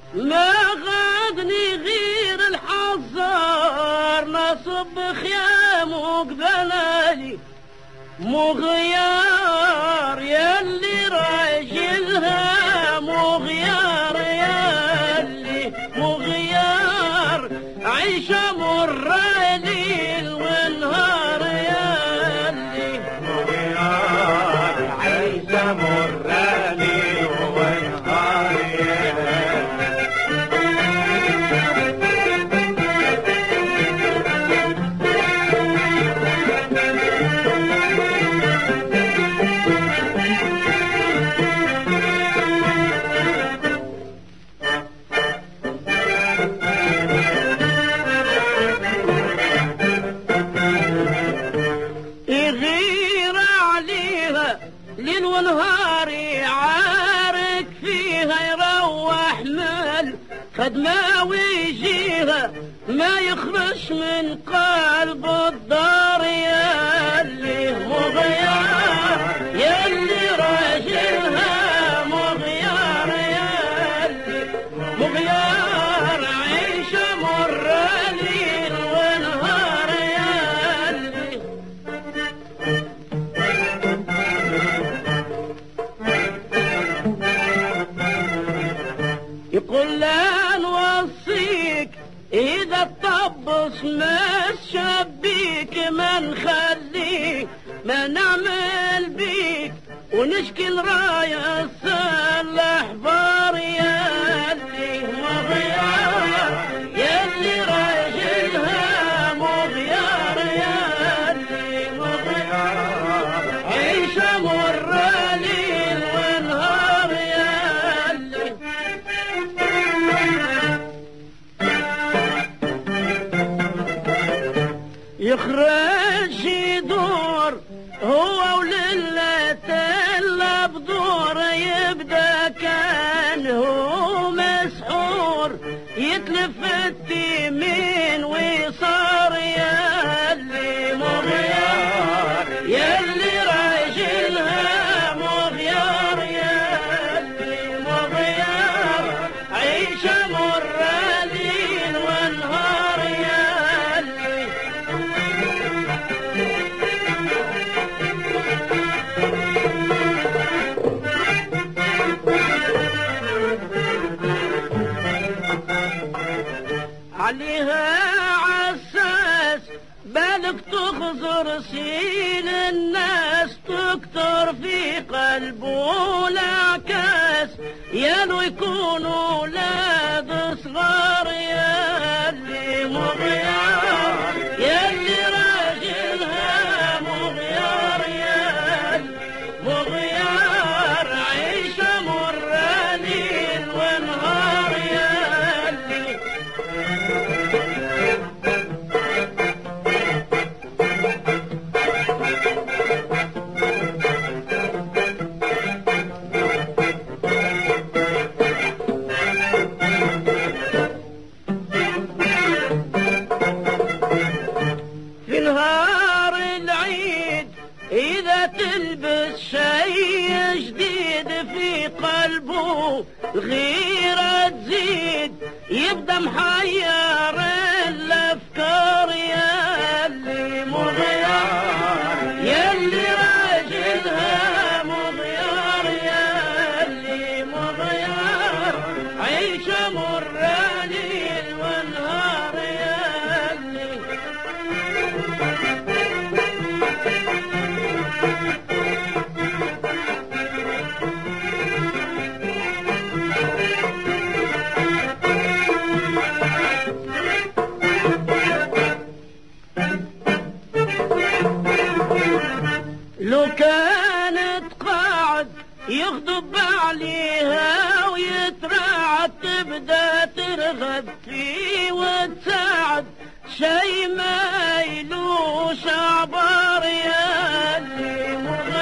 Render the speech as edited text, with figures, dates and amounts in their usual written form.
ما غادني غير الحصار نصب خيام وقبلالي مغيار ياللي راجلها مغيار ياللي مغيار عيشة مر ليل ونهار ياللي مغيار عيشة مر ليل ونهار ياللي ليل ونهاري عارك فيها يروح مال خدمة ويجيها ما يخرج من قلب الدار ياللي مغيار ياللي راجلها مغيار ياللي مغيار عيشة مر ليل ونهار يالي يقول لا نوصيك إذا طبص ما شبيك ما نخليك ما نعمل بيك ونشكل راية الصلاح بار ياللي مغيار ياللي راجلها مغيار ياللي مغيار عيشة مر ليل ونهار ياللي يخرج يدور هو ولله تلا بدور يبدا كان هو مسحور يتلف التيمين ويصار ياللي مغيار ياللي راجلها مغيار ياللي مغيار عيشة مر ليل ونهار يالي عليها عساس بالك تخزر سيل الناس تكتر في قلبه العكاس يالو يكونوا اولاد صغار ياللي مغيار ياللي راجلها مغيار ياللي مغيار عيشة مر ليل ونهار ياللي في نهار العيد إذا تلبس شيء جديد في قلبه الغيرة تزيد يبدأ محير الأفكار ياللي مغيار ياللي راجلها مغيار ياللي مغيار عيشة مر ليل ونهار ياللي لو كانت قاعد يغضب عليها ويترعد تبدا ترغب فيه وتساعد شي ما يلوش عبار ياللي